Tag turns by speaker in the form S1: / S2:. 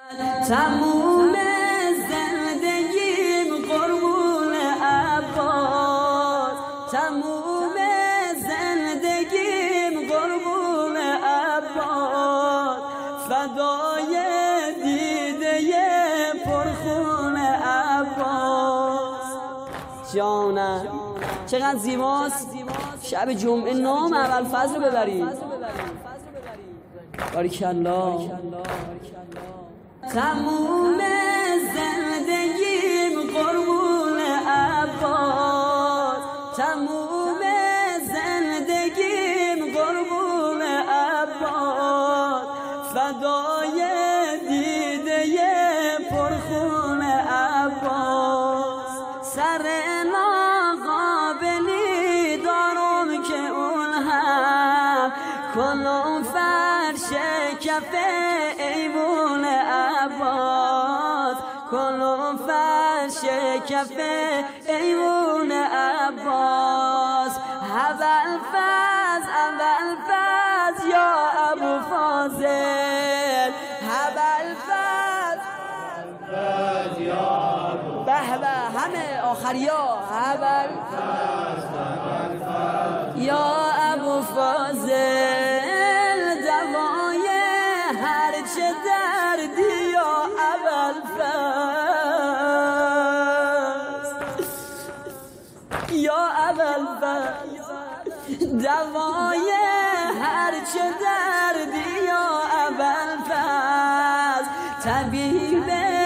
S1: تموم زندگیم قربون عباس، تموم زندگیم قربون عباس، فدای دیده پرخون عباس. جانم چقدر زیباست شب جمعه نام ابوالفضل رو ببرید. باریکالله. تموم زندگیم قربون عباس، تموم زندگیم قربون عباس، فدای دیده پرخون عباس. سر ناقابلی دارم که اون هم کلون فرش کف ایوون عباس، کلون فرش کف ایوون عباس. ابوالفضل یا ابوفاضل، ابوالفضل یا ابو به همه آخریا، ابوالفضل یا ابوفاضل، دوای هر چه دردی یا ابوالفضل، یا ابوالفضل، دوای هر چه دردی یا ابوالفضل، طبیب